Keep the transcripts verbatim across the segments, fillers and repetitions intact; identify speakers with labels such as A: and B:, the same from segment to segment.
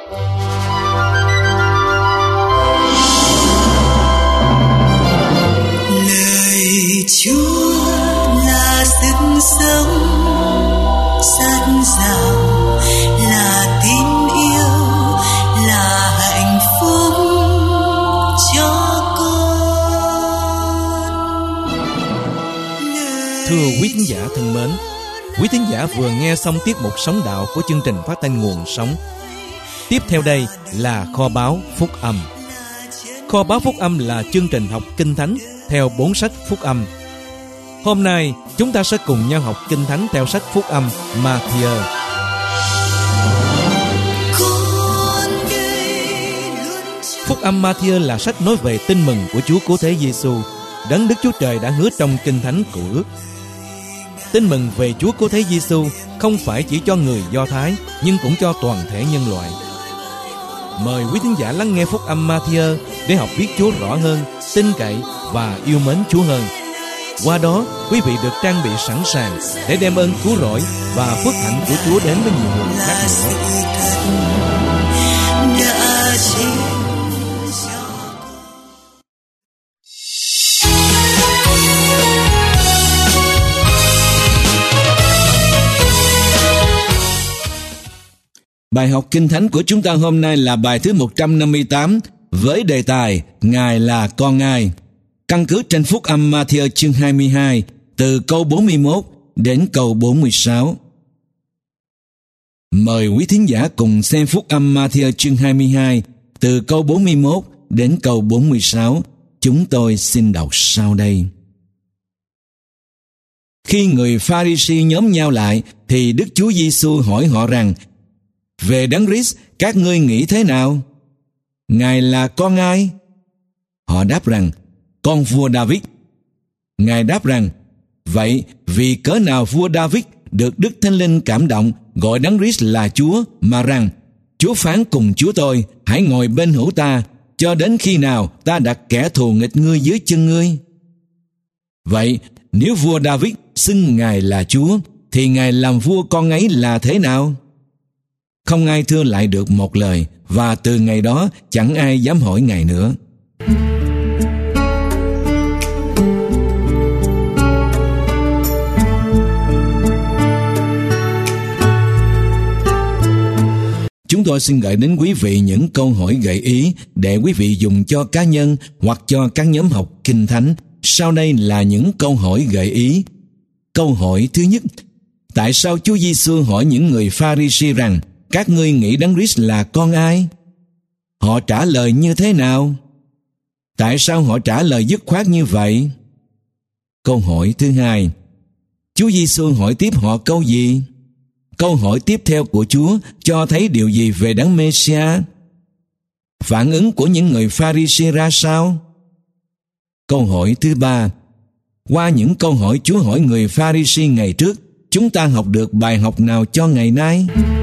A: Lời Chúa là sức sống, rất giàu là tin yêu, là hạnh phúc cho con.
B: Thưa quý thính giả thân mến, quý thính giả vừa nghe xong tiết mục Sống Đạo của chương trình phát thanh Nguồn Sống. Tiếp theo đây là Kho báu Phúc Âm. Kho báu Phúc Âm là chương trình học Kinh Thánh theo bốn sách Phúc Âm. Hôm nay chúng ta sẽ cùng nhau học Kinh Thánh theo sách Phúc Âm Ma-thi-ơ. Phúc Âm Ma-thi-ơ là sách nói về tin mừng của Chúa Cứu Thế Giêsu, đấng Đức Chúa Trời đã hứa trong Kinh Thánh Cựu Ước. Tin mừng về Chúa Cứu Thế Giêsu không phải chỉ cho người Do Thái, nhưng cũng cho toàn thể nhân loại. Mời quý thính giả lắng nghe Phúc Âm Ma-thi-ơ để học biết Chúa rõ hơn, tin cậy và yêu mến Chúa hơn. Qua đó, quý vị được trang bị sẵn sàng để đem ơn cứu rỗi và phước hạnh của Chúa đến với nhiều người khác nữa.
C: Bài học Kinh Thánh của chúng ta hôm nay là bài thứ một trăm năm mươi tám với đề tài Ngài là con ai. Căn cứ trên Phúc Âm Ma-thi-ơ chương hai mươi hai từ câu bốn mươi mốt đến câu bốn mươi sáu. Mời quý thính giả cùng xem Phúc Âm Ma-thi-ơ chương hai mươi hai từ câu bốn mươi mốt đến câu bốn mươi sáu. Chúng tôi xin đọc sau đây. Khi người Pha-ri-si nhóm nhau lại thì Đức Chúa Giêsu hỏi họ rằng: Về Đấng Christ các ngươi nghĩ thế nào? Ngài là con ai? Họ đáp rằng: Con vua David. Ngài đáp rằng: Vậy vì cớ nào vua David được Đức Thánh Linh cảm động gọi Đấng Christ là Chúa, mà rằng: Chúa phán cùng Chúa tôi, hãy ngồi bên hữu ta, cho đến khi nào ta đặt kẻ thù nghịch ngươi dưới chân ngươi? Vậy nếu vua David xưng Ngài là Chúa, thì Ngài làm vua con ấy là thế nào? Không ai thưa lại được một lời, và từ ngày đó chẳng ai dám hỏi Ngài nữa. Chúng tôi xin gửi đến quý vị những câu hỏi gợi ý để quý vị dùng cho cá nhân hoặc cho các nhóm học Kinh Thánh. Sau đây là những câu hỏi gợi ý. Câu hỏi thứ nhất: Tại sao Chúa Giêsu hỏi những người Pha-ri-si rằng: Các ngươi nghĩ Đấng Christ là con ai? Họ trả lời như thế nào? Tại sao họ trả lời dứt khoát như vậy? Câu hỏi thứ hai: Chúa Giêsu hỏi tiếp họ câu gì? Câu hỏi tiếp theo của Chúa cho thấy điều gì về Đấng Mê-si-a? Phản ứng của những người Pha-ri-si ra sao? Câu hỏi thứ ba: Qua những câu hỏi Chúa hỏi người Pha-ri-si ngày trước, chúng ta học được bài học nào cho ngày nay?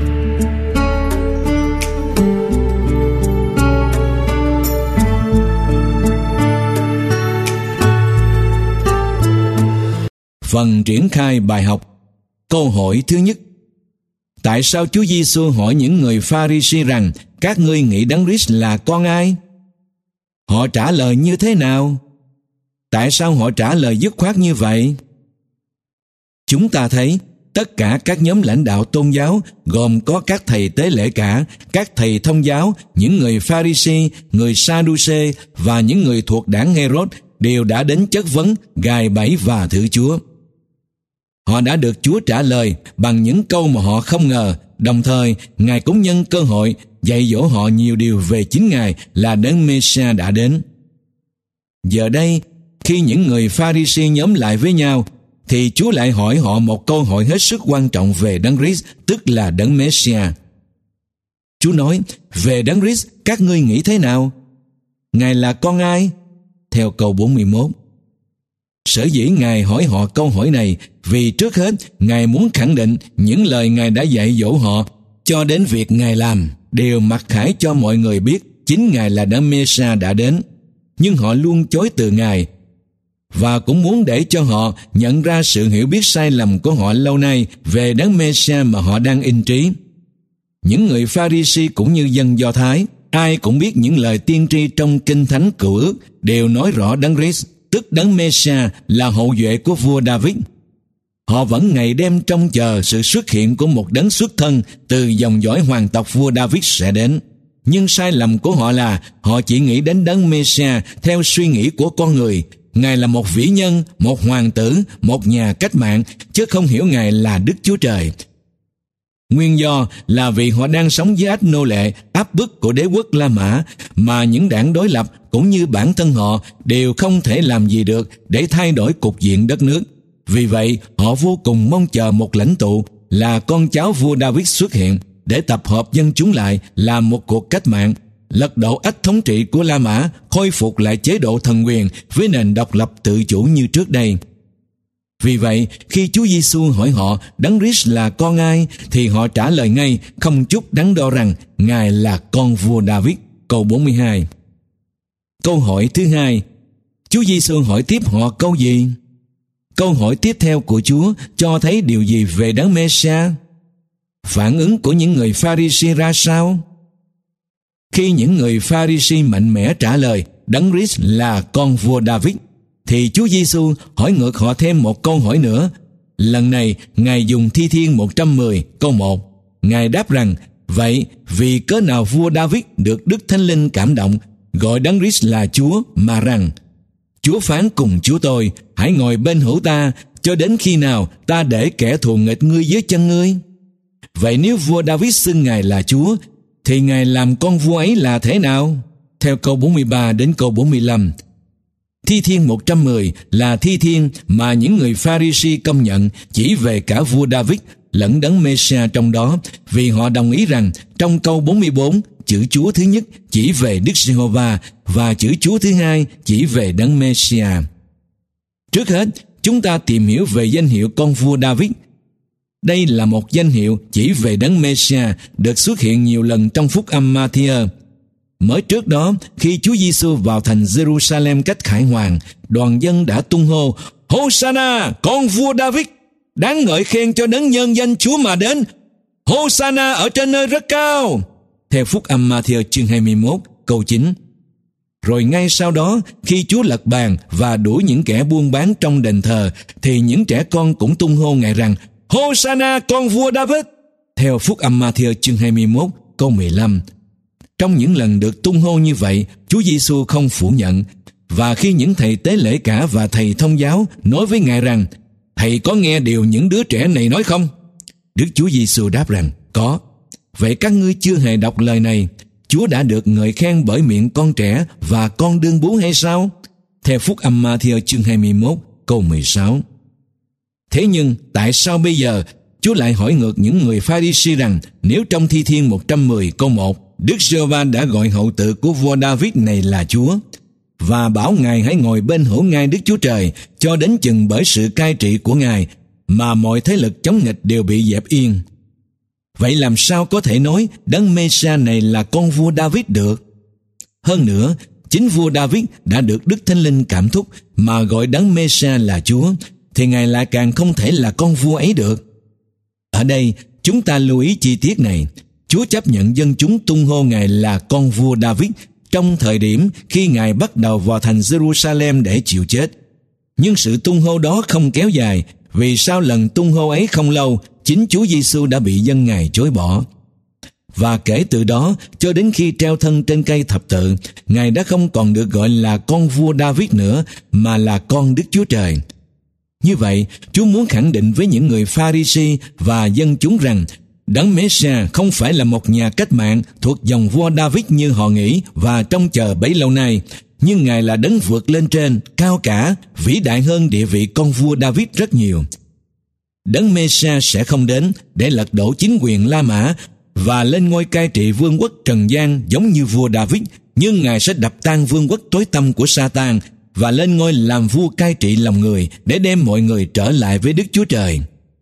C: Phần triển khai bài học. Câu hỏi thứ nhất: Tại sao Chúa Giêsu hỏi những người Pha-ri-si rằng: Các ngươi nghĩ Đấng Christ là con ai? Họ trả lời như thế nào? Tại sao họ trả lời dứt khoát như vậy? Chúng ta thấy tất cả các nhóm lãnh đạo tôn giáo, gồm có các thầy tế lễ cả, các thầy thông giáo, những người Pha-ri-si, người Sa-đu-xê và những người thuộc đảng Hê-rốt đều đã đến chất vấn, gài bẫy và thử Chúa. Họ đã được Chúa trả lời bằng những câu mà họ không ngờ, đồng thời Ngài cũng nhân cơ hội dạy dỗ họ nhiều điều về chính Ngài là Đấng Mê-si-a đã đến. Giờ đây, khi những người Pha-ri-si nhóm lại với nhau, thì Chúa lại hỏi họ một câu hỏi hết sức quan trọng về Đấng Christ, tức là Đấng Mê-si-a. Chúa nói: Về Đấng Christ các ngươi nghĩ thế nào? Ngài là con ai? Theo câu bốn mươi mốt. Sở dĩ Ngài hỏi họ câu hỏi này vì trước hết Ngài muốn khẳng định những lời Ngài đã dạy dỗ họ cho đến việc Ngài làm đều mặc khải cho mọi người biết chính Ngài là Đấng Mê-si-a đã đến. Nhưng họ luôn chối từ Ngài, và cũng muốn để cho họ nhận ra sự hiểu biết sai lầm của họ lâu nay về Đấng Mê-si-a mà họ đang in trí. Những người Pha-ri-si cũng như dân Do Thái, ai cũng biết những lời tiên tri trong Kinh Thánh Cựu Ước đều nói rõ Đấng Christ, tức Đấng Mê-sa, là hậu duệ của vua David. Họ vẫn ngày đêm trông chờ sự xuất hiện của một đấng xuất thân từ dòng dõi hoàng tộc vua David sẽ đến. Nhưng sai lầm của họ là họ chỉ nghĩ đến Đấng Mê-sa theo suy nghĩ của con người. Ngài là một vĩ nhân, một hoàng tử, một nhà cách mạng, chứ không hiểu Ngài là Đức Chúa Trời. Nguyên do là vì họ đang sống dưới ách nô lệ, áp bức của đế quốc La Mã, mà những đảng đối lập cũng như bản thân họ đều không thể làm gì được để thay đổi cục diện đất nước. Vì vậy, họ vô cùng mong chờ một lãnh tụ là con cháu vua David xuất hiện để tập hợp dân chúng lại làm một cuộc cách mạng, lật đổ ách thống trị của La Mã, khôi phục lại chế độ thần quyền với nền độc lập tự chủ như trước đây. Vì vậy, khi Chúa Giêsu hỏi họ Đấng Christ là con ai, thì họ trả lời ngay không chút đắn đo rằng Ngài là con vua David. Câu bốn mươi hai. Câu hỏi thứ hai, Chúa Giêsu hỏi tiếp họ câu gì? Câu hỏi tiếp theo của Chúa cho thấy điều gì về Đấng Mê-sa? Phản ứng của những người Pha-ri-si ra sao? Khi những người Pha-ri-si mạnh mẽ trả lời Đấng Christ là con vua David, thì Chúa Giêsu hỏi ngược họ thêm một câu hỏi nữa. Lần này, Ngài dùng Thi Thiên một trăm mười câu một. Ngài đáp rằng, vậy vì cớ nào vua David được Đức Thánh Linh cảm động, gọi Đấng Christ là Chúa, mà rằng, Chúa phán cùng Chúa tôi, hãy ngồi bên hữu ta, cho đến khi nào ta để kẻ thù nghịch ngươi dưới chân ngươi. Vậy nếu vua David xưng Ngài là Chúa, thì Ngài làm con vua ấy là thế nào? Theo câu bốn mươi ba đến câu bốn mươi lăm. Thi Thiên một trăm mười là thi thiên mà những người Pha-ri-si công nhận chỉ về cả vua David lẫn Đấng Mê-sa trong đó, vì họ đồng ý rằng trong câu bốn mươi bốn, chữ Chúa thứ nhất chỉ về Đức Giê-hô-va và chữ Chúa thứ hai chỉ về Đấng Mê-si-a. Trước hết, chúng ta tìm hiểu về danh hiệu con vua David. Đây là một danh hiệu chỉ về Đấng Mê-sa được xuất hiện nhiều lần trong phúc âm Ma-thi-ơ. Mới trước đó, khi Chúa Giêsu vào thành Jerusalem cách khải hoàn, đoàn dân đã tung hô: Hô-sa-na, con vua David! Đáng ngợi khen cho đấng nhân danh Chúa mà đến! Hô-sa-na ở trên nơi rất cao! Theo phúc âm Ma-thi-ơ chương hai mươi mốt, câu chín. Rồi ngay sau đó, khi Chúa lật bàn và đuổi những kẻ buôn bán trong đền thờ, thì những trẻ con cũng tung hô Ngài rằng: Hô-sa-na, con vua David! Theo phúc âm Ma-thi-ơ chương hai mươi mốt, câu mười lăm. Trong những lần được tung hô như vậy, Chúa Giêsu không phủ nhận. Và khi những thầy tế lễ cả và thầy thông giáo nói với Ngài rằng: Thầy có nghe điều những đứa trẻ này nói không? Đức Chúa Giêsu đáp rằng: Có. Vậy các ngươi chưa hề đọc lời này: Chúa đã được ngợi khen bởi miệng con trẻ và con đương bú hay sao? Theo phúc âm Ma-thi-ơ chương hai mươi mốt, câu mười sáu. Thế nhưng tại sao bây giờ Chúa lại hỏi ngược những người Pha-ri-si rằng nếu trong Thi Thiên một trăm mười câu một, Đức Giê-hô-va đã gọi hậu tự của vua David này là Chúa, và bảo Ngài hãy ngồi bên hữu ngai Đức Chúa Trời cho đến chừng bởi sự cai trị của Ngài mà mọi thế lực chống nghịch đều bị dẹp yên? Vậy làm sao có thể nói Đấng Mê-sa này là con vua David được? Hơn nữa, chính vua David đã được Đức Thánh Linh cảm thúc mà gọi Đấng Mê-sa là Chúa, thì Ngài lại càng không thể là con vua ấy được. Ở đây, chúng ta lưu ý chi tiết này. Chúa chấp nhận dân chúng tung hô Ngài là con vua David trong thời điểm khi Ngài bắt đầu vào thành Jerusalem để chịu chết. Nhưng sự tung hô đó không kéo dài, vì sau lần tung hô ấy không lâu, chính Chúa Giêsu đã bị dân Ngài chối bỏ. Và kể từ đó, cho đến khi treo thân trên cây thập tự, Ngài đã không còn được gọi là con vua David nữa, mà là con Đức Chúa Trời. Như vậy, Chúa muốn khẳng định với những người Pha-ri-si và dân chúng rằng Đấng Mê-sa không phải là một nhà cách mạng thuộc dòng vua David như họ nghĩ và trông chờ bấy lâu nay, nhưng Ngài là đấng vượt lên trên, cao cả, vĩ đại hơn địa vị con vua David rất nhiều. Đấng Mê-sa sẽ không đến để lật đổ chính quyền La Mã và lên ngôi cai trị vương quốc trần gian giống như vua David, nhưng Ngài sẽ đập tan vương quốc tối tăm của Sa-tan và lên ngôi làm vua cai trị lòng người để đem mọi người trở lại với Đức Chúa Trời.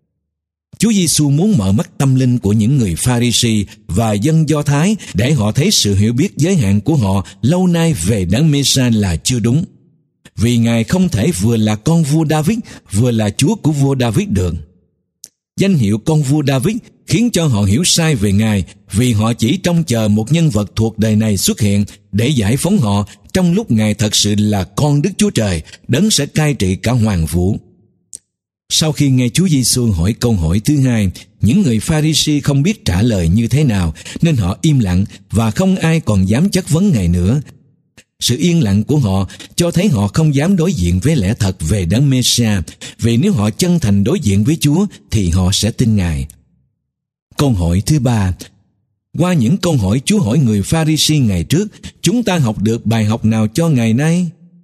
C: Chúa Giêsu muốn mở mắt tâm linh của những người Pha-ri-si và dân Do Thái để họ thấy sự hiểu biết giới hạn của họ lâu nay về Đấng Mê-sa là chưa đúng, vì Ngài không thể vừa là con vua David vừa là Chúa của vua David được. danh hiệu con vua David khiến cho họ hiểu sai về Ngài, vì họ chỉ trông chờ một nhân vật thuộc đời này xuất hiện để giải phóng họ, trong lúc Ngài thật sự là con Đức Chúa Trời, đấng sẽ cai trị cả hoàng vũ. Sau khi nghe Chúa Giêsu hỏi câu hỏi thứ hai, những người Pha-ri-si không biết trả lời như thế nào, nên họ im lặng và không ai còn dám chất vấn Ngài nữa. Sự yên lặng của họ cho thấy họ không dám đối diện với lẽ thật về Đấng Mê-si-a, vì nếu họ chân thành đối diện với Chúa thì họ sẽ tin Ngài. Câu hỏi thứ ba. Qua những câu hỏi Chúa hỏi người Pha-ri-si ngày trước, chúng ta học được bài học nào cho ngày nay?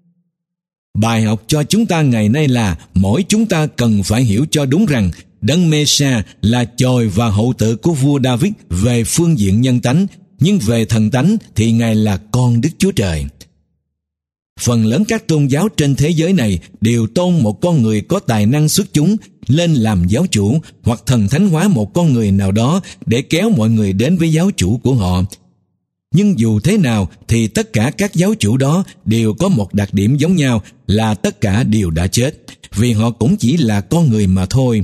C: Bài học cho chúng ta ngày nay là mỗi chúng ta cần phải hiểu cho đúng rằng Đấng Mê-si-a là chồi và hậu tự của vua David về phương diện nhân tánh, nhưng về thần tánh thì Ngài là con Đức Chúa Trời. Phần lớn các tôn giáo trên thế giới này đều tôn một con người có tài năng xuất chúng lên làm giáo chủ, hoặc thần thánh hóa một con người nào đó để kéo mọi người đến với giáo chủ của họ. Nhưng dù thế nào thì tất cả các giáo chủ đó đều có một đặc điểm giống nhau là tất cả đều đã chết, vì họ cũng chỉ là con người mà thôi.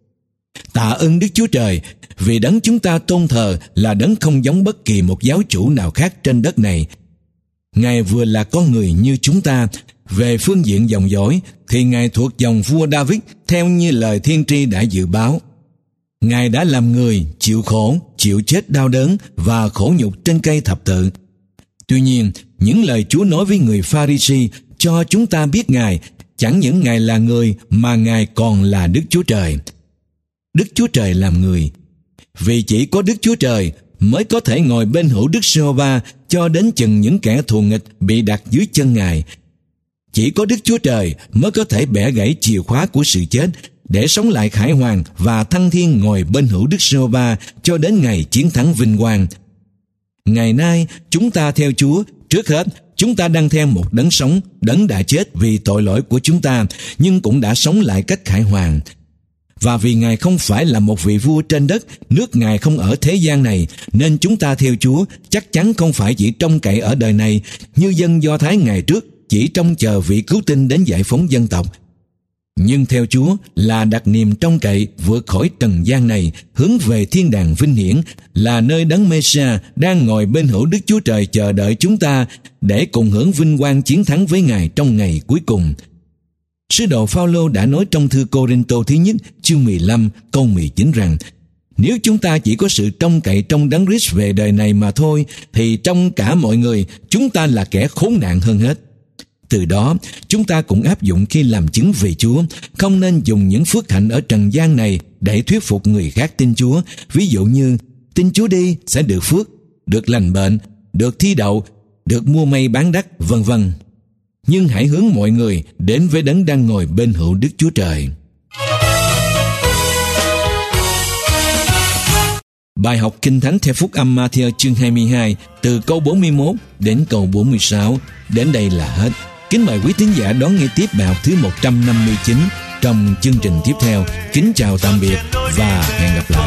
C: Tạ ơn Đức Chúa Trời, vì đấng chúng ta tôn thờ là đấng không giống bất kỳ một giáo chủ nào khác trên đất này. Ngài vừa là con người như chúng ta. Về phương diện dòng dõi thì Ngài thuộc dòng vua David theo như lời tiên tri đã dự báo. Ngài đã làm người, chịu khổ, chịu chết đau đớn và khổ nhục trên cây thập tự. Tuy nhiên, những lời Chúa nói với người Pha-ri-si cho chúng ta biết Ngài chẳng những Ngài là người mà Ngài còn là Đức Chúa Trời. Đức Chúa Trời làm người. Vì chỉ có Đức Chúa Trời mới có thể ngồi bên hữu Đức Giê-hô-va cho đến chừng những kẻ thù nghịch bị đặt dưới chân Ngài. Chỉ có Đức Chúa Trời mới có thể bẻ gãy chìa khóa của sự chết để sống lại khải hoàn và thăng thiên ngồi bên hữu Đức Giê-hô-va cho đến ngày chiến thắng vinh quang. Ngày nay, chúng ta theo Chúa, trước hết, chúng ta đang theo một đấng sống, đấng đã chết vì tội lỗi của chúng ta, nhưng cũng đã sống lại cách khải hoàn. Và vì Ngài không phải là một vị vua trên đất, nước Ngài không ở thế gian này, nên chúng ta theo Chúa chắc chắn không phải chỉ trông cậy ở đời này, như dân Do Thái ngày trước chỉ trông chờ vị cứu tinh đến giải phóng dân tộc. Nhưng theo Chúa là đặt niềm trông cậy vượt khỏi trần gian này, hướng về thiên đàng vinh hiển, là nơi đấng Mê-si-a đang ngồi bên hữu Đức Chúa Trời chờ đợi chúng ta để cùng hưởng vinh quang chiến thắng với Ngài trong ngày cuối cùng. Sứ đồ Phao-lô đã nói trong thư Cô-rinh-tô thứ nhất chương mười lăm câu mười chín rằng: nếu chúng ta chỉ có sự trông cậy trong đấng Christ về đời này mà thôi, thì trong cả mọi người chúng ta là kẻ khốn nạn hơn hết. Từ đó, chúng ta cũng áp dụng khi làm chứng về Chúa, không nên dùng những phước hạnh ở trần gian này để thuyết phục người khác tin Chúa. Ví dụ như, tin Chúa đi sẽ được phước, được lành bệnh, được thi đậu, được mua may bán đắt, vân vân. Nhưng hãy hướng mọi người đến với đấng đang ngồi bên hữu Đức Chúa Trời. Bài học Kinh Thánh theo Phúc âm Ma-thi-ơ chương hai mươi hai từ câu bốn mươi mốt đến câu bốn mươi sáu. Đến đây là hết. Kính mời quý tín giả đón nghe tiếp bài học thứ một trăm năm mươi chín trong chương trình tiếp theo. Kính chào tạm biệt và hẹn gặp lại.